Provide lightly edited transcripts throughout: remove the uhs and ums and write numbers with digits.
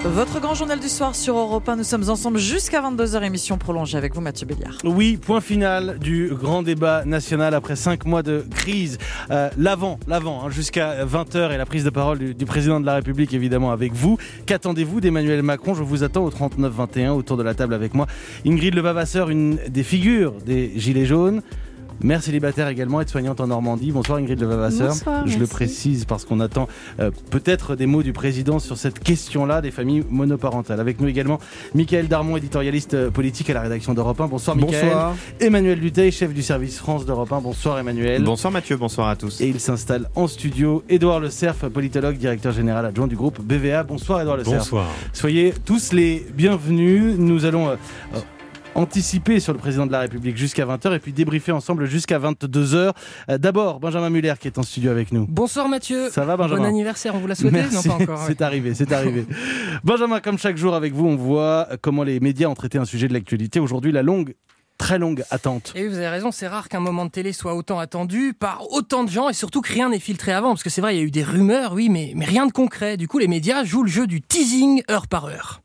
Votre grand journal du soir sur Europe 1. Nous sommes ensemble jusqu'à 22h, émission prolongée avec vous, Mathieu Béliard. Oui, point final du grand débat national après 5 mois de crise. L'avant, jusqu'à 20h et la prise de parole du président de la République, évidemment, avec vous. Qu'attendez-vous d'Emmanuel Macron ? Je vous attends au 39-21 autour de la table avec moi. Ingrid Levavasseur, une des figures des Gilets jaunes. Mère célibataire également, aide-soignante en Normandie. Bonsoir Ingrid Levavasseur. Bonsoir, Je merci. le précise parce qu'on attend peut-être des mots du président sur cette question-là des familles monoparentales. Avec nous également Mickaël Darmon, éditorialiste politique à la rédaction d'Europe 1. Bonsoir Mickaël. Bonsoir. Emmanuel Dutheil, chef du service France d'Europe 1. Bonsoir Emmanuel. Bonsoir Mathieu, bonsoir à tous. Et il s'installe en studio. Édouard Le Cerf, politologue, directeur général adjoint du groupe BVA. Bonsoir Édouard Le Cerf. Bonsoir. Soyez tous les bienvenus. Nous allons anticiper sur le président de la République jusqu'à 20h et puis débriefer ensemble jusqu'à 22h. D'abord, Benjamin Muller qui est en studio avec nous. Bonsoir Mathieu. Ça va Benjamin ? Bon anniversaire, on vous l'a souhaité ? Merci. Non, pas encore. Ouais. C'est arrivé. Benjamin, comme chaque jour avec vous, on voit comment les médias ont traité un sujet de l'actualité. Aujourd'hui, la très longue attente. Et oui, vous avez raison, c'est rare qu'un moment de télé soit autant attendu par autant de gens et surtout que rien n'est filtré avant. Parce que c'est vrai, il y a eu des rumeurs, oui, mais rien de concret. Du coup, les médias jouent le jeu du teasing heure par heure.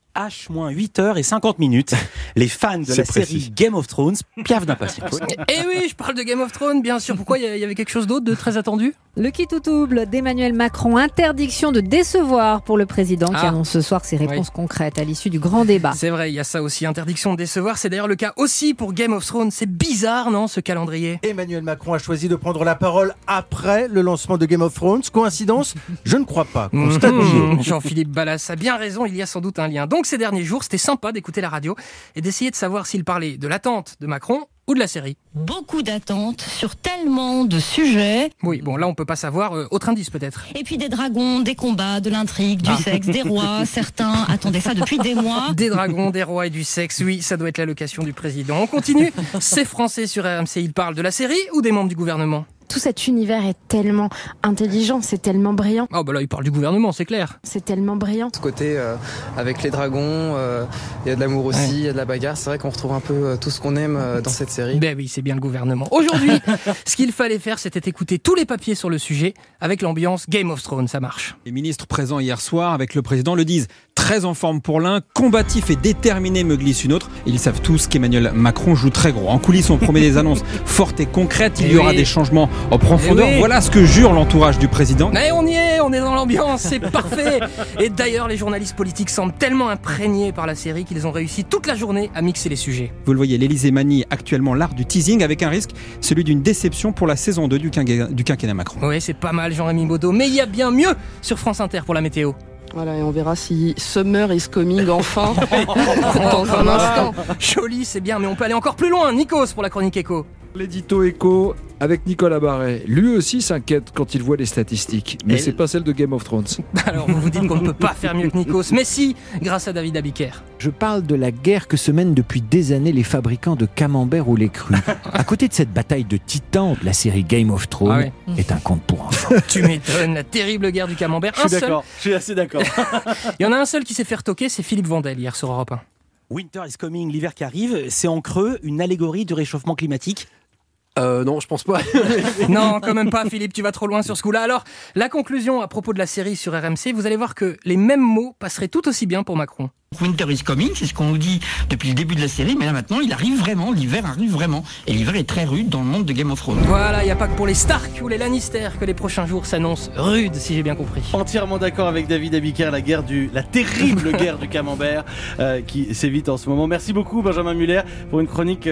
H-8h50, les fans de la série Game of Thrones piaffent d'impatience. Et oui, je parle de Game of Thrones, bien sûr. Pourquoi il y avait quelque chose d'autre de très attendu ? Le qui tout double d'Emmanuel Macron, interdiction de décevoir pour le président qui annonce ce soir ses réponses concrètes à l'issue du grand débat. C'est vrai, il y a ça aussi, interdiction de décevoir. C'est d'ailleurs le cas aussi pour Game of Thrones. C'est bizarre, non, ce calendrier ? Emmanuel Macron a choisi de prendre la parole après le lancement de Game of Thrones. Coïncidence ? Je ne crois pas. Constat de Jean-Philippe Ballas a bien raison, il y a sans doute un lien. Donc ces derniers jours, c'était sympa d'écouter la radio et d'essayer de savoir s'il parlait de l'attente de Macron ou de la série. Beaucoup d'attentes sur tellement de sujets. Oui, bon là on peut pas savoir, autre indice peut-être. Et puis des dragons, des combats, de l'intrigue, du sexe, des rois. Certains attendaient ça depuis des mois. Des dragons, des rois et du sexe, oui, ça doit être l'allocation du président. On continue, c'est français sur RMC, il parle de la série ou des membres du gouvernement ? Tout cet univers est tellement intelligent, c'est tellement brillant. Oh bah là il parle du gouvernement, c'est clair. C'est tellement brillant. Ce côté avec les dragons, il y a de l'amour aussi, il y a de la bagarre. C'est vrai qu'on retrouve un peu tout ce qu'on aime dans cette série. Ben oui, c'est bien le gouvernement. Aujourd'hui, ce qu'il fallait faire, c'était écouter tous les papiers sur le sujet avec l'ambiance Game of Thrones, ça marche. Les ministres présents hier soir avec le président le disent. Très en forme pour l'un, combatif et déterminé me glisse une autre. Ils savent tous qu'Emmanuel Macron joue très gros. En coulisses, on promet des annonces fortes et concrètes. Il y aura des changements en profondeur. Voilà ce que jure l'entourage du président. Mais on y est, on est dans l'ambiance, c'est parfait. Et d'ailleurs, les journalistes politiques semblent tellement imprégnés par la série qu'ils ont réussi toute la journée à mixer les sujets. Vous le voyez, l'Élysée manie actuellement l'art du teasing avec un risque, celui d'une déception pour la saison 2 du quinquennat Macron. Oui, c'est pas mal Jean-Rémy Baudot, mais il y a bien mieux sur France Inter pour la météo. Voilà, et on verra si Summer is coming enfin dans un instant. Joli, c'est bien, mais on peut aller encore plus loin. Nikos pour la chronique éco. L'édito éco avec Nicolas Barret. Lui aussi s'inquiète quand il voit les statistiques, mais c'est pas celle de Game of Thrones. Alors vous vous dites qu'on ne peut pas faire mieux que Nikos, mais si, grâce à David Abiker. Je parle de la guerre que se mènent depuis des années les fabricants de camembert ou lait cru. À côté de cette bataille de titans, la série Game of Thrones est un conte pour enfants. Tu m'étonnes, la terrible guerre du camembert. Je suis assez d'accord. Il y en a un seul qui s'est fait retoquer, c'est Philippe Vandel hier sur Europe 1. Winter is coming, l'hiver qui arrive, c'est en creux une allégorie du réchauffement climatique. Non, je pense pas. Non, quand même pas, Philippe, tu vas trop loin sur ce coup-là. Alors, la conclusion à propos de la série sur RMC, vous allez voir que les mêmes mots passeraient tout aussi bien pour Macron. Winter is coming, c'est ce qu'on nous dit depuis le début de la série, mais là maintenant il arrive vraiment, l'hiver arrive vraiment. Et l'hiver est très rude dans le monde de Game of Thrones. Voilà, il n'y a pas que pour les Stark ou les Lannister que les prochains jours s'annoncent rudes, si j'ai bien compris. Entièrement d'accord avec David Abiker, la terrible guerre du camembert qui s'évite en ce moment. Merci beaucoup Benjamin Muller pour une chronique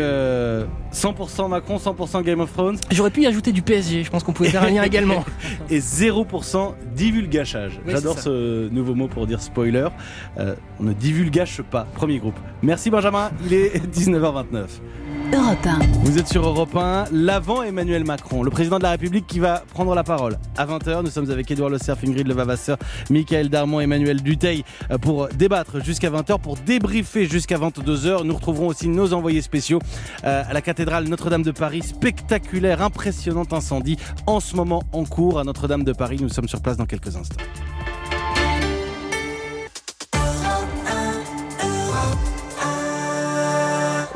100% Macron, 100% Game of Thrones. J'aurais pu y ajouter du PSG, je pense qu'on pouvait faire un lien également. Et 0% divulgachage. Oui, j'adore ce nouveau mot pour dire spoiler. On ne divulgâche pas. Premier groupe. Merci Benjamin, il est 19h29. Europe 1. Vous êtes sur Europe 1, l'avant Emmanuel Macron, le président de la République qui va prendre la parole. À 20h, nous sommes avec Édouard Le Cerf, Ingrid Levavasseur, Mickaël Darmon, Emmanuel Dutheil pour débattre jusqu'à 20h, pour débriefer jusqu'à 22h. Nous retrouverons aussi nos envoyés spéciaux à la cathédrale Notre-Dame de Paris. Spectaculaire, impressionnant incendie en ce moment en cours à Notre-Dame de Paris. Nous sommes sur place dans quelques instants.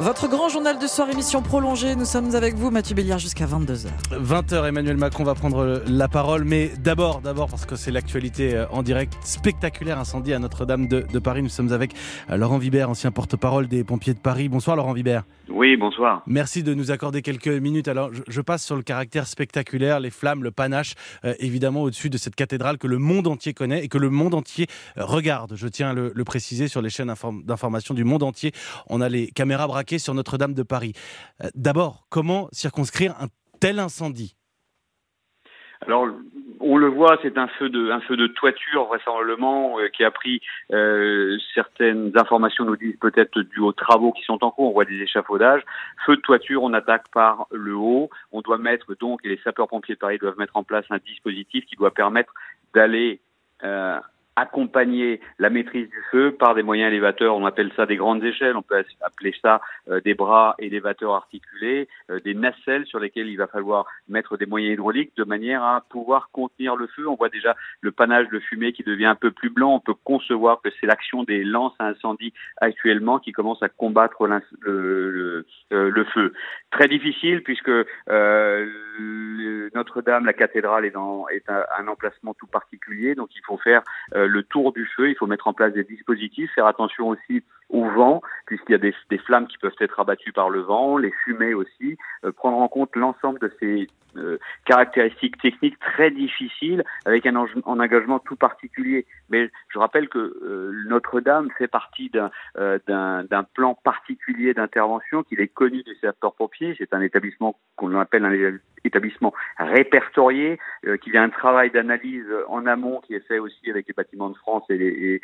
Votre grand journal de soir, émission prolongée. Nous sommes avec vous, Mathieu Béliard, jusqu'à 22h. 20h, Emmanuel Macron va prendre la parole, mais d'abord, parce que c'est l'actualité en direct, spectaculaire incendie à Notre-Dame de Paris. Nous sommes avec Laurent Vibert, ancien porte-parole des pompiers de Paris. Bonsoir Laurent Vibert. Oui, bonsoir. Merci de nous accorder quelques minutes. Alors, je passe sur le caractère spectaculaire, les flammes, le panache, évidemment au-dessus de cette cathédrale que le monde entier connaît et que le monde entier regarde. Je tiens à le préciser sur les chaînes d'information du monde entier. On a les caméras braquées sur Notre-Dame de Paris. D'abord, comment circonscrire un tel incendie ? Alors, on le voit, c'est un feu de toiture vraisemblablement qui a pris certaines informations nous disent peut-être dû aux travaux qui sont en cours. On voit des échafaudages. Feu de toiture, on attaque par le haut. On doit mettre donc, et les sapeurs-pompiers de Paris doivent mettre en place un dispositif qui doit permettre d'aller accompagner la maîtrise du feu par des moyens élévateurs. On appelle ça des grandes échelles, on peut appeler ça des bras élévateurs articulés, des nacelles sur lesquelles il va falloir mettre des moyens hydrauliques de manière à pouvoir contenir le feu. On voit déjà le panache de fumée qui devient un peu plus blanc. On peut concevoir que c'est l'action des lances à incendie actuellement qui commence à combattre le feu. Très difficile puisque Notre-Dame, la cathédrale est un emplacement tout particulier, donc il faut faire le tour du feu, il faut mettre en place des dispositifs, faire attention aussi au vent, puisqu'il y a des flammes qui peuvent être abattues par le vent, les fumées aussi, prendre en compte l'ensemble de ces caractéristiques techniques très difficiles avec un engagement tout particulier. Mais je rappelle que Notre-Dame fait partie d'un plan particulier d'intervention qu'il est connu des sapeurs-pompiers. C'est un établissement qu'on appelle un établissement répertorié, qu'il y a un travail d'analyse en amont qui est fait aussi avec les bâtiments de France et les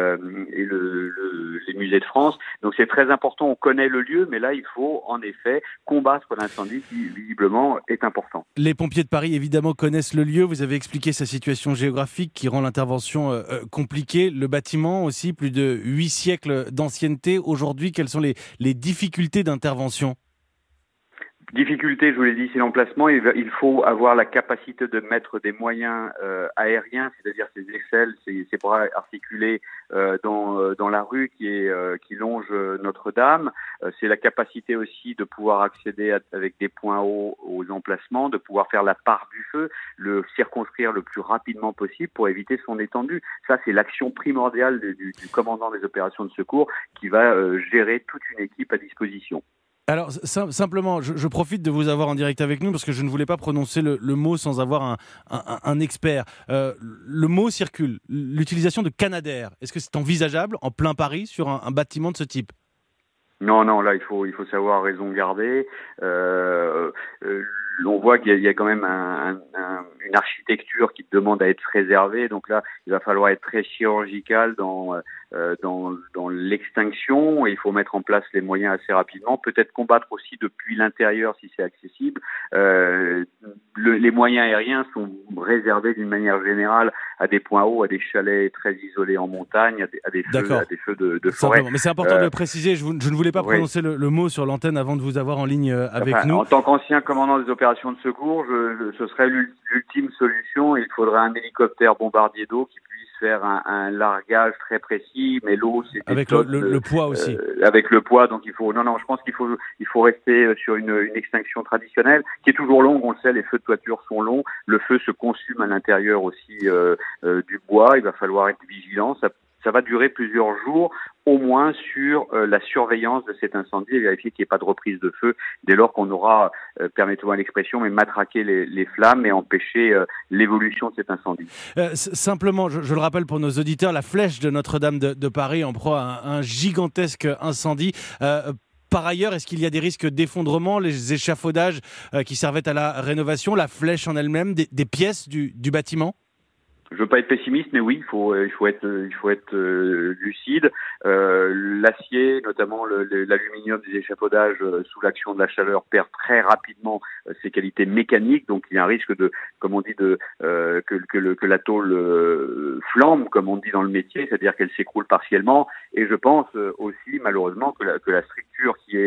musées de France. Donc c'est très important, on connaît le lieu, mais là il faut en effet combattre l'incendie qui visiblement est important. Les pompiers de Paris évidemment connaissent le lieu, vous avez expliqué sa situation géographique qui rend l'intervention compliquée. Le bâtiment aussi, plus de 8 siècles d'ancienneté. Aujourd'hui, quelles sont les difficultés d'intervention ? Difficulté, je vous l'ai dit, c'est l'emplacement. Il faut avoir la capacité de mettre des moyens aériens, c'est-à-dire ces aisselles, ces bras articulés dans la rue qui longe Notre-Dame. C'est la capacité aussi de pouvoir accéder avec des points hauts aux emplacements, de pouvoir faire la part du feu, le circonscrire le plus rapidement possible pour éviter son étendue. Ça, c'est l'action primordiale du commandant des opérations de secours qui va gérer toute une équipe à disposition. Alors, simplement, je profite de vous avoir en direct avec nous parce que je ne voulais pas prononcer le mot sans avoir un expert. Le mot circule, l'utilisation de Canadair. Est-ce que c'est envisageable en plein Paris sur un bâtiment de ce type ? Non, là, il faut savoir raison garder. On voit qu'il y a quand même une architecture qui demande à être préservée. Donc là, il va falloir être très chirurgical dans l'extinction et il faut mettre en place les moyens assez rapidement. Peut-être combattre aussi depuis l'intérieur si c'est accessible. Les moyens aériens sont réservés d'une manière générale à des points hauts, à des chalets très isolés en montagne, à des feux de forêt. Simplement. Mais c'est important de le préciser. Je ne voulais pas prononcer le mot sur l'antenne avant de vous avoir en ligne avec nous. En tant qu'ancien commandant des opérations de secours, ce serait l'ultime solution. Il faudrait un hélicoptère bombardier d'eau qui puisse faire un largage très précis, mais l'eau c'est avec le poids aussi. Avec le poids, donc je pense qu'il faut rester sur une extinction traditionnelle qui est toujours longue. On le sait, les feux de toiture sont longs. Le feu se consume à l'intérieur aussi du bois. Il va falloir être vigilant. Ça va durer plusieurs jours, au moins sur la surveillance de cet incendie et vérifier qu'il n'y ait pas de reprise de feu dès lors qu'on aura, permettez-moi l'expression, mais matraqué les flammes et empêché l'évolution de cet incendie. Simplement, je le rappelle pour nos auditeurs, la flèche de Notre-Dame de Paris en proie à un gigantesque incendie. Par ailleurs, est-ce qu'il y a des risques d'effondrement, les échafaudages qui servaient à la rénovation, la flèche en elle-même, des pièces du bâtiment ? Je veux pas être pessimiste, mais oui, il faut être lucide. L'acier, notamment l'aluminium des échafaudages sous l'action de la chaleur, perd très rapidement ses qualités mécaniques. Donc il y a un risque comme on dit, que la tôle flambe, comme on dit dans le métier, c'est-à-dire qu'elle s'écroule partiellement. Et je pense aussi, malheureusement, que la structure qui est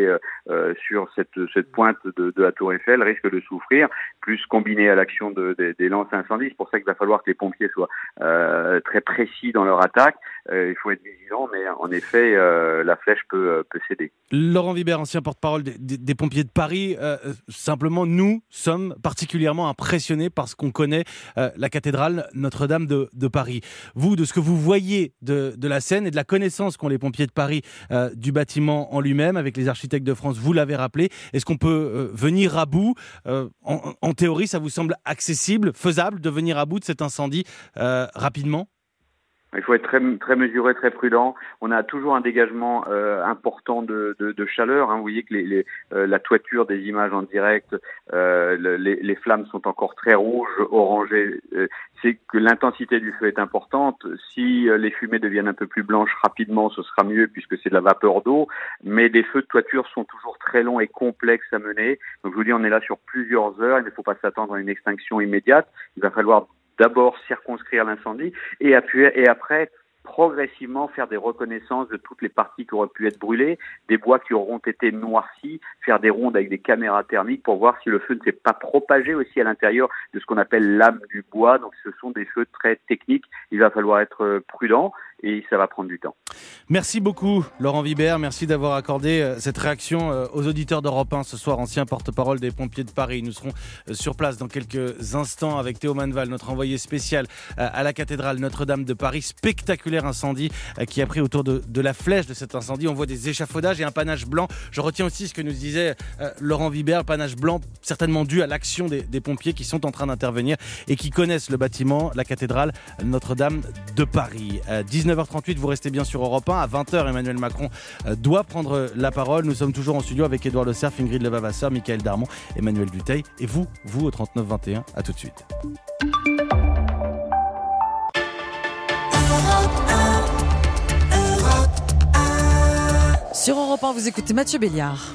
sur cette pointe de la Tour Eiffel risque de souffrir, plus combiné à l'action des lances incendies. C'est pour ça qu'il va falloir que les pompiers soient très précis dans leur attaque. Il faut être vigilant, mais en effet, la flèche peut céder. Laurent Vibert, ancien porte-parole des pompiers de Paris. Simplement, nous sommes particulièrement impressionnés par ce qu'on connaît la cathédrale Notre-Dame de Paris. Vous, de ce que vous voyez de la scène et de la connaissance qu'ont les pompiers de Paris du bâtiment en lui-même, avec les architectes de France, vous l'avez rappelé, est-ce qu'on peut venir à bout en théorie, ça vous semble accessible, faisable de venir à bout de cet incendie rapidement ? Il faut être très, très mesuré, très prudent. On a toujours un dégagement important de chaleur. Vous voyez que la toiture des images en direct, les flammes sont encore très rouges, orangées. C'est que l'intensité du feu est importante. Si les fumées deviennent un peu plus blanches rapidement, ce sera mieux puisque c'est de la vapeur d'eau. Mais les feux de toiture sont toujours très longs et complexes à mener. Donc je vous dis, on est là sur plusieurs heures. Il ne faut pas s'attendre à une extinction immédiate. Il va falloir d'abord circonscrire l'incendie et après progressivement faire des reconnaissances de toutes les parties qui auraient pu être brûlées, des bois qui auront été noircis, faire des rondes avec des caméras thermiques pour voir si le feu ne s'est pas propagé aussi à l'intérieur de ce qu'on appelle l'âme du bois. Donc ce sont des feux très techniques. Il va falloir être prudent et ça va prendre du temps. Merci beaucoup Laurent Vibert, merci d'avoir accordé cette réaction aux auditeurs d'Europe 1 ce soir, ancien porte-parole des pompiers de Paris. Nous serons sur place dans quelques instants avec Théo Manval, notre envoyé spécial à la cathédrale Notre-Dame de Paris. Spectaculaire incendie qui a pris autour de la flèche de cet incendie. On voit des échafaudages et un panache blanc. Je retiens aussi ce que nous disait Laurent Vibert, panache blanc certainement dû à l'action des pompiers qui sont en train d'intervenir et qui connaissent le bâtiment, la cathédrale Notre-Dame de Paris. 19h38, vous restez bien sur Europe 1. À 20h, Emmanuel Macron doit prendre la parole. Nous sommes toujours en studio avec Édouard Le Cerf, Ingrid Levavasseur, Michaël Darmon, Emmanuel Dutheil et vous au 39-21. À tout de suite. Sur Europe 1, vous écoutez Mathieu Béliard.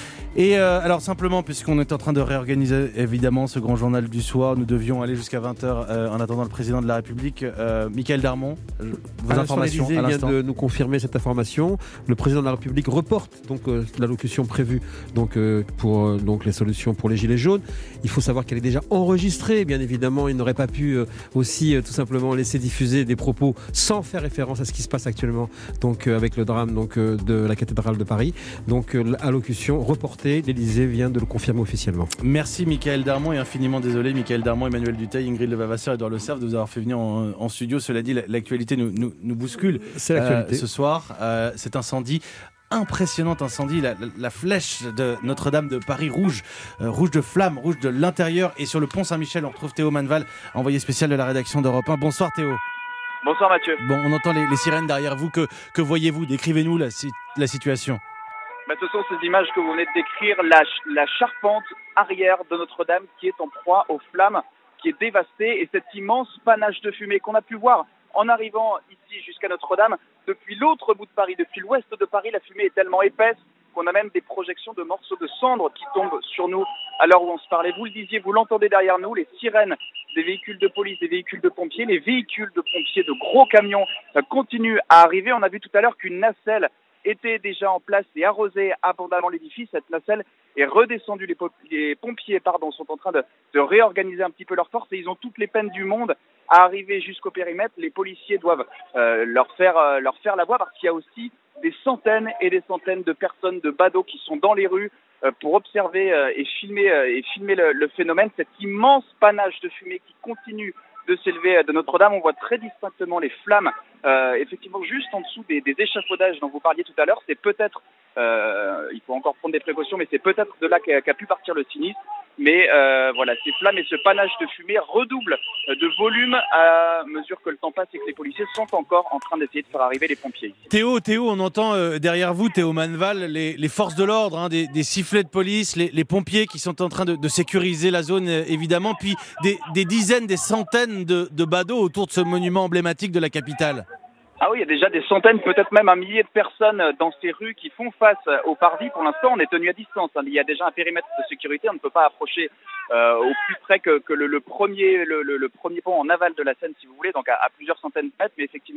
Et alors simplement, puisqu'on est en train de réorganiser évidemment ce grand journal du soir, nous devions aller jusqu'à 20h en attendant le président de la République. Michaël Darmon, vos informations à l'instant. Vient de nous confirmer cette information. Le président de la République reporte donc l'allocution prévue pour les solutions pour les Gilets jaunes. Il faut savoir qu'elle est déjà enregistrée. Bien évidemment, il n'aurait pas pu aussi tout simplement laisser diffuser des propos sans faire référence à ce qui se passe actuellement avec le drame de la cathédrale de Paris. Donc l'allocution reportée. L'Élysée vient de le confirmer officiellement. Merci Michaël Darmon et infiniment désolé Michaël Darmon, Emmanuel Dutheil, Ingrid Levavasseur et Édouard Le Cerf de vous avoir fait venir en studio. Cela dit, l'actualité nous bouscule. C'est l'actualité. Ce soir. Cet incendie, impressionnant incendie, la flèche de Notre-Dame de Paris rouge de flammes, rouge de l'intérieur. Et sur le pont Saint-Michel, on retrouve Théo Manval, envoyé spécial de la rédaction d'Europe 1. Bonsoir Théo. Bonsoir Mathieu. Bon, on entend les sirènes derrière vous. Que voyez-vous? Décrivez-nous la situation. Ce sont ces images que vous venez de décrire, la charpente arrière de Notre-Dame qui est en proie aux flammes, qui est dévastée, et cet immense panache de fumée qu'on a pu voir en arrivant ici jusqu'à Notre-Dame. Depuis l'autre bout de Paris, depuis l'ouest de Paris, la fumée est tellement épaisse qu'on a même des projections de morceaux de cendres qui tombent sur nous à l'heure où on se parlait. Vous le disiez, vous l'entendez derrière nous, les sirènes des véhicules de police, des véhicules de pompiers, les véhicules de pompiers, de gros camions continuent à arriver. On a vu tout à l'heure qu'une nacelle était déjà en place et arrosait abondamment l'édifice. Cette nacelle est redescendue. Les pompiers sont en train de réorganiser un petit peu leurs forces et ils ont toutes les peines du monde à arriver jusqu'au périmètre. Les policiers doivent leur faire la voix parce qu'il y a aussi des centaines et des centaines de personnes, de badauds qui sont dans les rues pour observer et filmer le phénomène. Cet immense panache de fumée qui continue de s'élever de Notre-Dame. On voit très distinctement les flammes, effectivement juste en dessous des échafaudages dont vous parliez tout à l'heure. C'est peut-être, il faut encore prendre des précautions, mais c'est peut-être de là qu'a pu partir le sinistre. Mais voilà, ces flammes et ce panache de fumée redoublent de volume à mesure que le temps passe et que les policiers sont encore en train d'essayer de faire arriver les pompiers. Théo, on entend derrière vous, Théo Manval, les forces de l'ordre, des sifflets de police, les pompiers qui sont en train de sécuriser la zone, évidemment, puis des dizaines, des centaines de badauds autour de ce monument emblématique de la capitale. Ah oui, il y a déjà des centaines, peut-être même un millier de personnes dans ces rues qui font face au parvis. Pour l'instant, on est tenu à distance. Il y a déjà un périmètre de sécurité. On ne peut pas approcher au plus près que le premier pont en aval de la Seine, si vous voulez, donc à plusieurs centaines de mètres. Mais effectivement,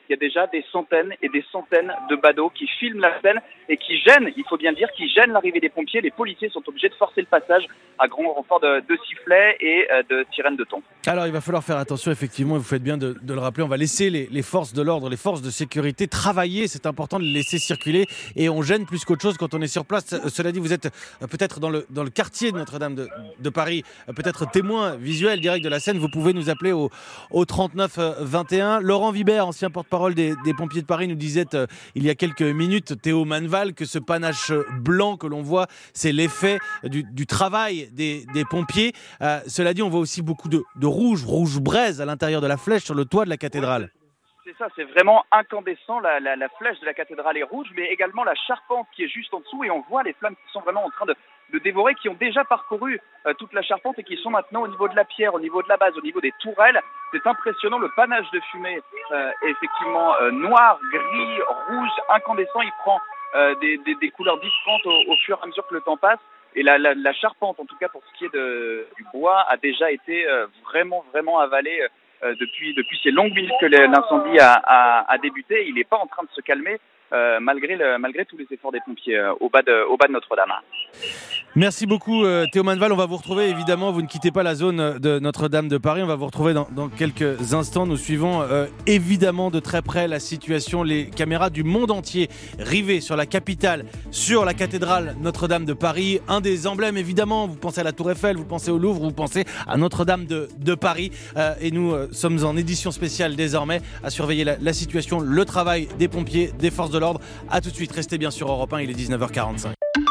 il y a déjà des centaines et des centaines de badauds qui filment la scène et qui gênent, il faut bien le dire, qui gênent l'arrivée des pompiers. Les policiers sont obligés de forcer le passage à grand renfort de sifflets et de sirènes de thon. Alors il va falloir faire attention, effectivement, vous faites bien de le rappeler, on va laisser les forces de l'ordre, les forces de sécurité travailler, c'est important de les laisser circuler et on gêne plus qu'autre chose quand on est sur place. Cela dit, vous êtes peut-être dans le quartier de Notre-Dame de Paris, peut-être témoin visuel direct de la scène, vous pouvez nous appeler au 39 21. Laurent Vibert, ancien porte-parole des pompiers de Paris, nous disait il y a quelques minutes, Théo Manval, que ce panache blanc que l'on voit, c'est l'effet du travail des pompiers. Cela dit, on voit aussi beaucoup de rouge braise à l'intérieur de la flèche sur le toit de la cathédrale. C'est ça, c'est vraiment incandescent, la flèche de la cathédrale est rouge, mais également la charpente qui est juste en dessous, et on voit les flammes qui sont vraiment en train de dévorer, qui ont déjà parcouru toute la charpente et qui sont maintenant au niveau de la pierre, au niveau de la base, au niveau des tourelles. C'est impressionnant, le panache de fumée est effectivement noir, gris, rouge, incandescent, il prend des couleurs différentes au fur et à mesure que le temps passe. Et la charpente, en tout cas pour ce qui est du bois, a déjà été vraiment avalée depuis ces longues minutes que l'incendie a débuté. Il n'est pas en train de se calmer malgré tous les efforts des pompiers au bas de Notre-Dame. Merci beaucoup Théo Manval, on va vous retrouver évidemment, vous ne quittez pas la zone de Notre-Dame de Paris, on va vous retrouver dans quelques instants. Nous suivons évidemment de très près la situation, les caméras du monde entier rivées sur la capitale, sur la cathédrale Notre-Dame de Paris, un des emblèmes évidemment, vous pensez à la Tour Eiffel, vous pensez au Louvre, vous pensez à Notre-Dame de Paris et nous sommes en édition spéciale désormais à surveiller la situation, le travail des pompiers, des forces de l'ordre. A tout de suite, restez bien sur Europe 1, il est 19h45.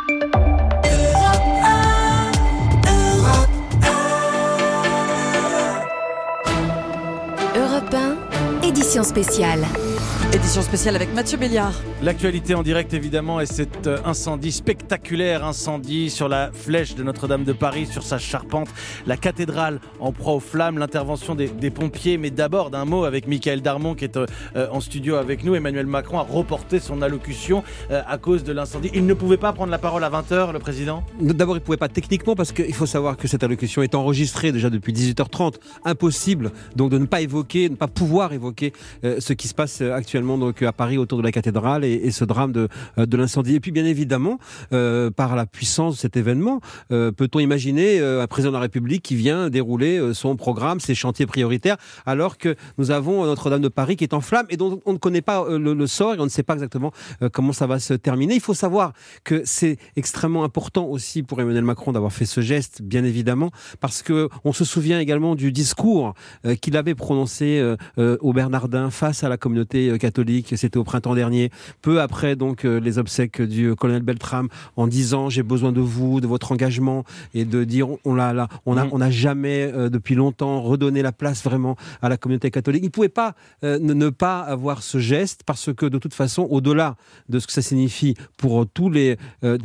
Europe 1, édition spéciale. Édition spéciale avec Mathieu Béliard. L'actualité en direct évidemment est cet incendie, spectaculaire incendie sur la flèche de Notre-Dame de Paris, sur sa charpente, la cathédrale en proie aux flammes, l'intervention des pompiers. Mais d'abord d'un mot avec Michael Darmon qui est en studio avec nous. Emmanuel Macron a reporté son allocution à cause de l'incendie. Il ne pouvait pas prendre la parole à 20h, le président ? D'abord, il ne pouvait pas techniquement parce qu'il faut savoir que cette allocution est enregistrée déjà depuis 18h30. Impossible donc de ne pas pouvoir évoquer ce qui se passe actuellement donc à Paris autour de la cathédrale et ce drame de l'incendie. Et puis bien évidemment, par la puissance de cet événement, peut-on imaginer un président de la République qui vient dérouler son programme, ses chantiers prioritaires, alors que nous avons Notre-Dame de Paris qui est en flammes et dont on ne connaît pas le sort et on ne sait pas exactement comment ça va se terminer. Il faut savoir que c'est extrêmement important aussi pour Emmanuel Macron d'avoir fait ce geste, bien évidemment, parce que on se souvient également du discours qu'il avait prononcé au Bernardin face à la communauté catholique. C'était au printemps dernier, peu après donc les obsèques du colonel Beltrame, en disant j'ai besoin de vous, de votre engagement, et de dire on n'a jamais depuis longtemps redonné la place vraiment à la communauté catholique. Il ne pouvait pas ne pas avoir ce geste parce que de toute façon, au-delà de ce que ça signifie pour toutes les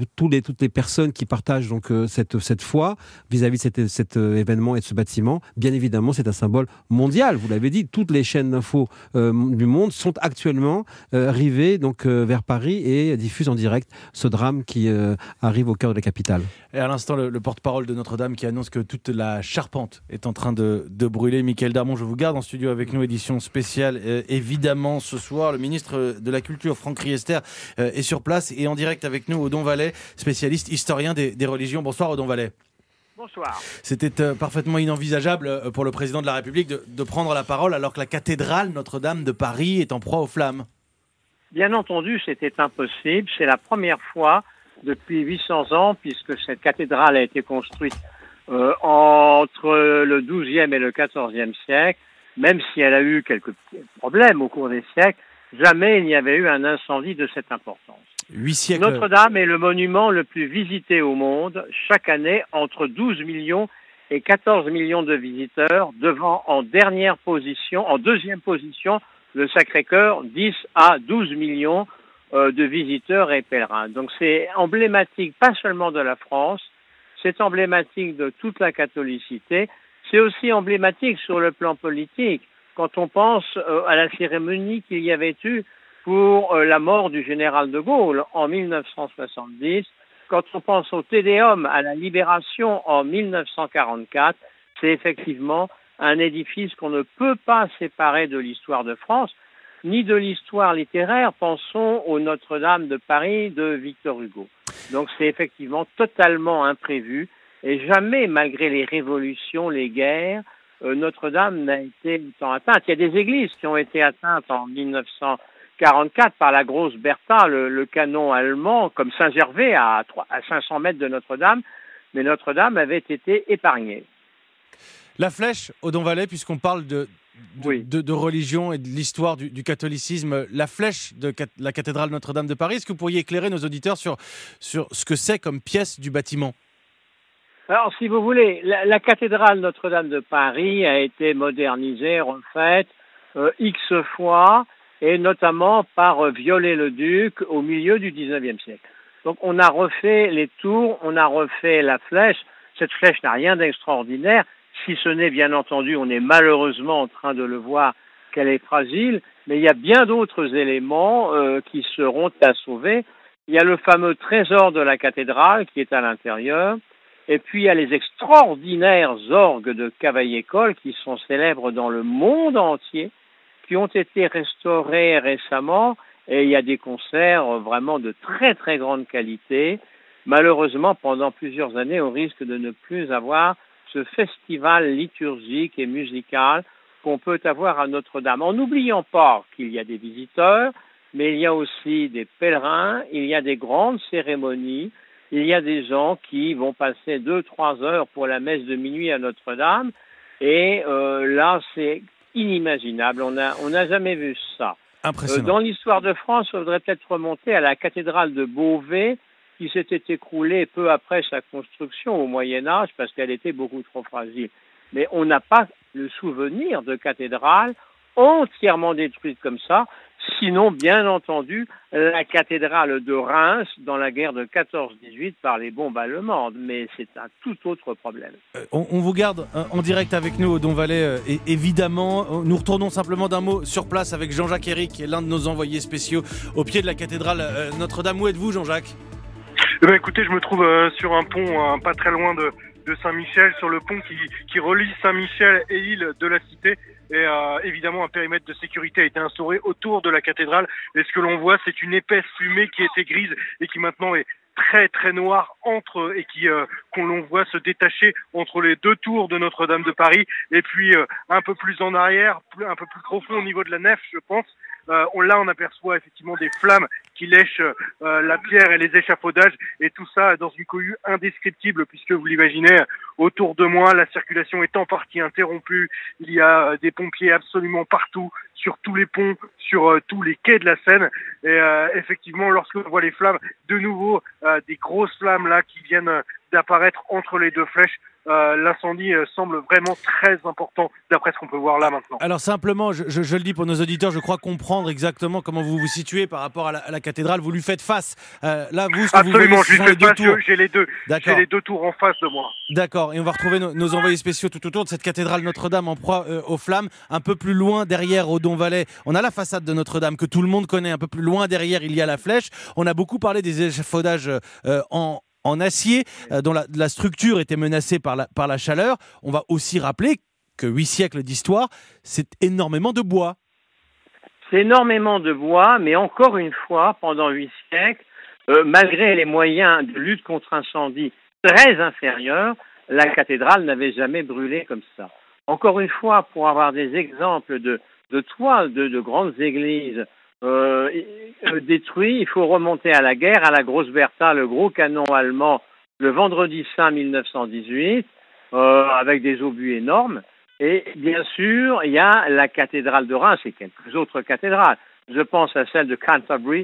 personnes qui partagent donc cette foi vis-à-vis de cet événement et de ce bâtiment, bien évidemment c'est un symbole mondial. Vous l'avez dit, toutes les chaînes d'infos du monde sont actuellement rivées donc vers Paris et diffusent en direct ce drame qui arrive au cœur de la capitale. Et à l'instant, le porte-parole de Notre-Dame qui annonce que toute la charpente est en train de brûler. Michael Darmon, je vous garde en studio avec nous, édition spéciale. Évidemment, ce soir, le ministre de la Culture, Franck Riester, est sur place et en direct avec nous, Odon Vallet, spécialiste historien des religions. Bonsoir, Odon Vallet. Bonsoir. C'était parfaitement inenvisageable pour le président de la République de prendre la parole alors que la cathédrale Notre-Dame de Paris est en proie aux flammes. Bien entendu, c'était impossible. C'est la première fois depuis 800 ans, puisque cette cathédrale a été construite entre le XIIe et le XIVe siècle. Même si elle a eu quelques problèmes au cours des siècles, jamais il n'y avait eu un incendie de cette importance. 8 siècles. Notre-Dame est le monument le plus visité au monde. Chaque année, entre 12 millions et 14 millions de visiteurs, devant en deuxième position, le Sacré-Cœur, 10 à 12 millions de visiteurs et pèlerins. Donc c'est emblématique, pas seulement de la France, c'est emblématique de toute la catholicité. C'est aussi emblématique sur le plan politique. Quand on pense à la cérémonie qu'il y avait eu pour la mort du général de Gaulle en 1970, quand on pense au Te Deum à la Libération en 1944, c'est effectivement un édifice qu'on ne peut pas séparer de l'histoire de France. ni de l'histoire littéraire. Pensons au Notre-Dame de Paris de Victor Hugo. Donc c'est effectivement totalement imprévu et jamais, malgré les révolutions, les guerres, Notre-Dame n'a été autant atteinte. Il y a des églises qui ont été atteintes en 1944 par la grosse Bertha, le canon allemand, comme Saint-Gervais à 500 mètres de Notre-Dame, mais Notre-Dame avait été épargnée. La flèche au Don-Valais, puisqu'on parle de religion et de l'histoire du catholicisme, la flèche de la cathédrale Notre-Dame de Paris, est-ce que vous pourriez éclairer nos auditeurs sur ce que c'est comme pièce du bâtiment ? Alors, si vous voulez, la cathédrale Notre-Dame de Paris a été modernisée, refaite X fois, et notamment par Viollet-le-Duc au milieu du 19e siècle. Donc, on a refait les tours, on a refait la flèche. Cette flèche n'a rien d'extraordinaire, si ce n'est, bien entendu, on est malheureusement en train de le voir, qu'elle est fragile, mais il y a bien d'autres éléments qui seront à sauver. Il y a le fameux trésor de la cathédrale qui est à l'intérieur. Et puis, il y a les extraordinaires orgues de Cavaillé-Coll qui sont célèbres dans le monde entier, qui ont été restaurés récemment. Et il y a des concerts vraiment de très, très grande qualité. Malheureusement, pendant plusieurs années, on risque de ne plus avoir ce festival liturgique et musical qu'on peut avoir à Notre-Dame. En n'oubliant pas qu'il y a des visiteurs, mais il y a aussi des pèlerins, il y a des grandes cérémonies. Il y a des gens qui vont passer 2-3 heures pour la messe de minuit à Notre-Dame. Et là, c'est inimaginable. On n'a jamais vu ça. Impressionnant. Dans l'histoire de France, il faudrait peut-être remonter à la cathédrale de Beauvais, qui s'était écroulée peu après sa construction au Moyen-Âge, parce qu'elle était beaucoup trop fragile. Mais on n'a pas le souvenir de cathédrale entièrement détruite comme ça. Sinon, bien entendu, la cathédrale de Reims dans la guerre de 14-18 par les bombes allemandes. Mais c'est un tout autre problème. On vous garde en direct avec nous au Don-Valais, évidemment. Nous retournons simplement d'un mot sur place avec Jean-Jacques Herry, qui est l'un de nos envoyés spéciaux au pied de la cathédrale Notre-Dame. Où êtes-vous, Jean-Jacques ? Écoutez, je me trouve sur un pont pas très loin de Saint-Michel, sur le pont qui relie Saint-Michel et l'île de la Cité. Et évidemment, un périmètre de sécurité a été instauré autour de la cathédrale. Et ce que l'on voit, c'est une épaisse fumée qui était grise et qui maintenant est très très noire et qu'on l'on voit se détacher entre les deux tours de Notre-Dame de Paris. Et puis un peu plus en arrière, un peu plus profond au niveau de la nef, je pense. On aperçoit effectivement des flammes qui lèchent la pierre et les échafaudages, et tout ça dans une cohue indescriptible, puisque vous l'imaginez, autour de moi, la circulation est en partie interrompue. Il y a des pompiers absolument partout, sur tous les ponts, sur tous les quais de la Seine. Et effectivement, lorsque l'on voit les flammes, de nouveau, des grosses flammes là qui viennent d'apparaître entre les deux flèches, l'incendie semble vraiment très important d'après ce qu'on peut voir là maintenant. Alors simplement, je le dis pour nos auditeurs, je crois comprendre exactement comment vous vous situez par rapport à la cathédrale. Vous lui faites face. Là, vous, ce que absolument, vous voyez, ce sont les deux tours. J'ai les deux tours en face de moi. D'accord, et on va retrouver nos envoyés spéciaux tout autour de cette cathédrale Notre-Dame en proie aux flammes. Un peu plus loin derrière, au Don-Valais, on a la façade de Notre-Dame que tout le monde connaît. Un peu plus loin derrière, il y a la flèche. On a beaucoup parlé des échafaudages en acier, dont la structure était menacée par la chaleur. On va aussi rappeler que 8 siècles d'histoire, c'est énormément de bois. C'est énormément de bois, mais encore une fois, pendant 8 siècles, malgré les moyens de lutte contre incendie très inférieurs, la cathédrale n'avait jamais brûlé comme ça. Encore une fois, pour avoir des exemples de toits de grandes églises détruits, il faut remonter à la guerre, à la grosse Bertha, le gros canon allemand, le vendredi saint 1918, avec des obus énormes. Et bien sûr, il y a la cathédrale de Reims et quelques autres cathédrales. Je pense à celle de Canterbury,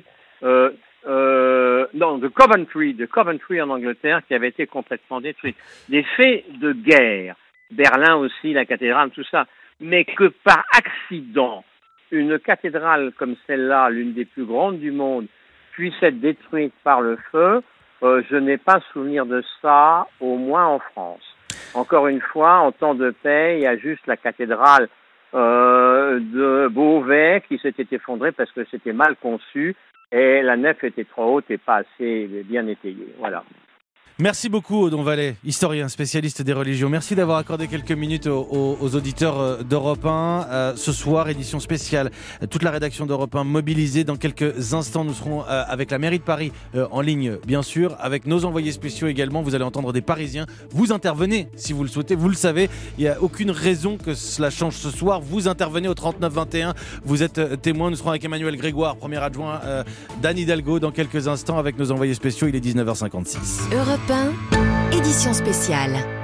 de Coventry en Angleterre, qui avait été complètement détruite. Des faits de guerre, Berlin aussi, la cathédrale, tout ça. Mais que par accident, une cathédrale comme celle-là, l'une des plus grandes du monde, puisse être détruite par le feu, je n'ai pas souvenir de ça, au moins en France. Encore une fois, en temps de paix, il y a juste la cathédrale de Beauvais qui s'était effondrée parce que c'était mal conçu et la nef était trop haute et pas assez bien étayée. Voilà. Merci beaucoup Odon Vallée, historien, spécialiste des religions. Merci d'avoir accordé quelques minutes aux auditeurs d'Europe 1. Ce soir, édition spéciale. Toute la rédaction d'Europe 1 mobilisée. Dans quelques instants, nous serons avec la mairie de Paris en ligne, bien sûr, avec nos envoyés spéciaux également. Vous allez entendre des Parisiens. Vous intervenez si vous le souhaitez, vous le savez. Il n'y a aucune raison que cela change ce soir. Vous intervenez au 39-21. Vous êtes témoin. Nous serons avec Emmanuel Grégoire, premier adjoint d'Anne Hidalgo, dans quelques instants avec nos envoyés spéciaux. Il est 19h56. Europe 1, édition spéciale.